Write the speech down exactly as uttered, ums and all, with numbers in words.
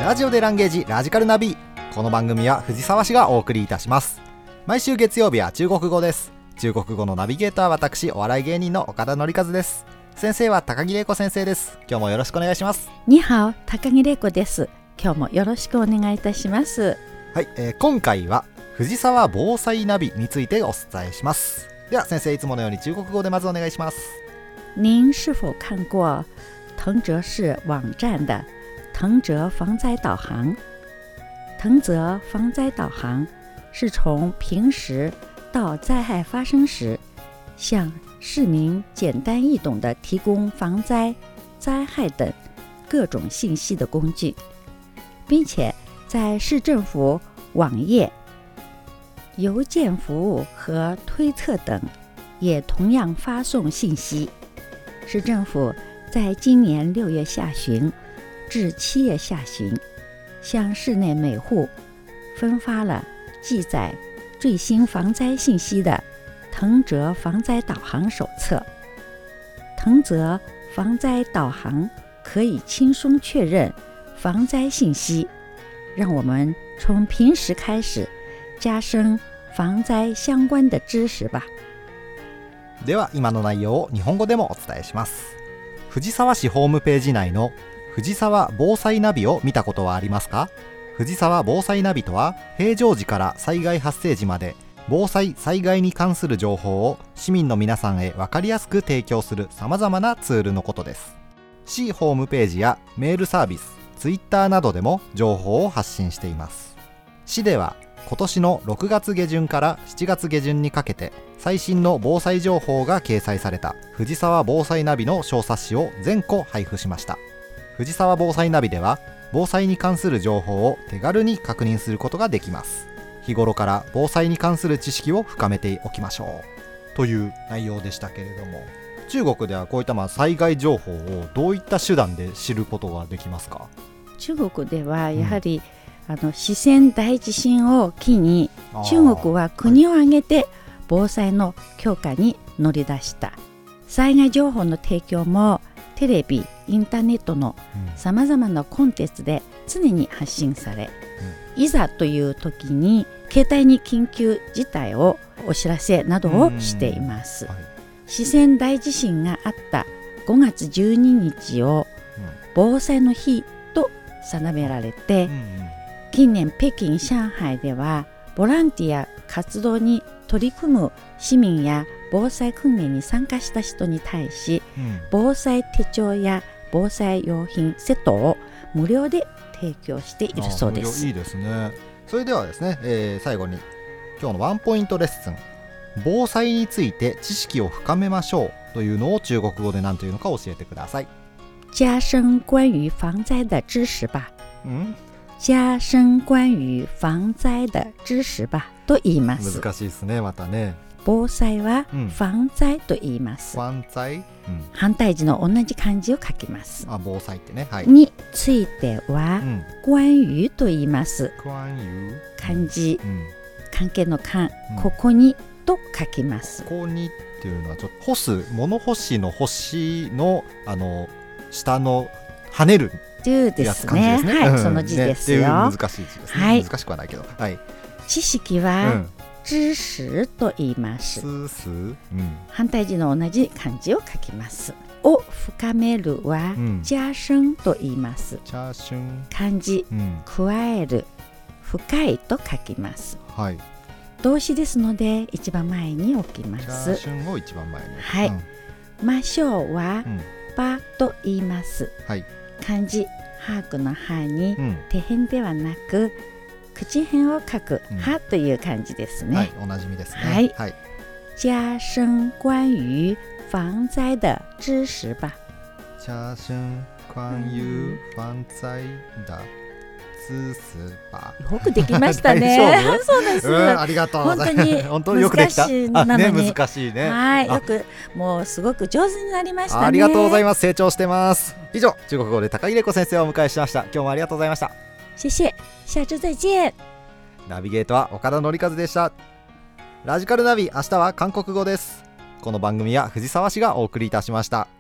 ラジオでランゲージラジカルナビ。この番組は藤沢市がお送りいたします。毎週月曜日は中国語です。中国語のナビゲーターは私、お笑い芸人の岡田典和です。先生は高木玲子先生です。今日もよろしくお願いします。 にはお、高木玲子です。今日もよろしくお願いいたします。 はい、えー、今回は藤沢防災ナビについてお伝えします。では先生、いつものように中国語でまずお願いします。 您是否看过腾泽市网站的腾泽防灾导航？腾泽防灾导航是从平时到灾害发生时，向市民简单易懂地提供防灾、灾害等各种信息的工具，并且在市政府网页、邮件服务和推特等也同样发送信息。市政府在今年六月下旬至七月下旬，向市内每户分发了记载最新防灾信息的腾泽防灾导航手册。腾泽防灾导航可以轻松确认防灾信息，让我们从平时开始加深防災相关的知識吧。 では今の内容を日本語でもお伝えします。藤沢市ホームページ内の藤沢防災ナビを見たことはありますか？藤沢防災ナビとは、平常時から災害発生時まで防災・災害に関する情報を市民の皆さんへ分かりやすく提供するさまざまなツールのことです。市ホームページやメールサービス、ツイッターなどでも情報を発信しています。市では今年のろくがつ下旬からしちがつ下旬にかけて最新の防災情報が掲載された藤沢防災ナビの小冊子を全個配布しました。藤沢防災ナビでは防災に関する情報を手軽に確認することができます。日頃から防災に関する知識を深めておきましょうという内容でしたけれども、中国ではこういったまあ災害情報をどういった手段で知ることができますか？ 中国ではやはり、うん、あの四川大地震を機に中国は国を挙げて防災の強化に乗り出した。災害情報の提供もテレビ、インターネットのさまざまなコンテンツで常に発信され、うん、いざという時に携帯に緊急事態をお知らせなどをしています、はい、四川大地震があったごがつじゅうににちを防災の日と定められて、うんうん、近年北京、上海ではボランティア活動に取り組む市民や防災訓練に参加した人に対し、うん、防災手帳や防災用品セットを無料で提供しているそうです。 いいですね。それではですね、えー、最後に今日のワンポイントレッスン、防災について知識を深めましょうというのを中国語で何というのか教えてください。 加深关于防災的知識吧。 ん加深关于防災的知識吧と言います。 難しいですね、またね。 防災は防災と言います、 うん、防災、うん、 反対字の同じ漢字を書きます。 あ、防災ってね、はい、 については、うん、关于と言います。 关于漢字、うん、関係の関、 うん、 ここにと書きます。 ここにっていうのはちょっと干す、物干しの干しのあの下の跳ねるやつ感じですね。 はい、うん、その字ですよ、 ね、っていう難しい字ですね、はい、難しくはないけど、はい、 知識は、うん知識と言います。 知識、うん、 反対字の同じ漢字を書きます。を深めるは、うん、加深と言います。 加深、 漢字、うん、加える、深いと書きます、 はい、 動詞ですので一番前に置きます。 加深を一番前に、 はい、うん、ましょうは、うん、ばと言います、 はい、 漢字把握の歯に、うん、手辺ではなく口辺を書く、うん、はという漢字ですね。 はい、おなじみですね。 はい、 はい、 加深关于防災的知識吧。 加深关于防災的知識吧。 よくできましたね。そうです、うん。 ありがとうございます。 本当に本当によくできた。 難しいなのに、 あ、ね、難しいね。 はい、よくもうすごく上手になりましたね。 ありがとうございます。成長してます。以上、中国語で高木玲子先生をお迎えしました。今日もありがとうございました。 谢谢。下周再见。 ナビゲートは岡田典和でした。ラジカルナビ、明日は韓国語です。この番組は藤沢市がお送りいたしました。